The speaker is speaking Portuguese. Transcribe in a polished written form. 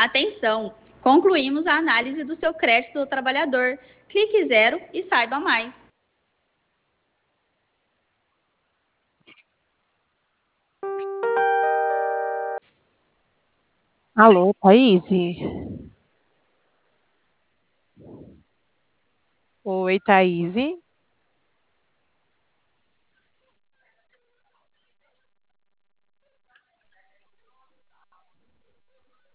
Atenção! Concluímos a análise do seu crédito do trabalhador. Clique zero e saiba mais. Alô, Thaís? Oi, Thaís.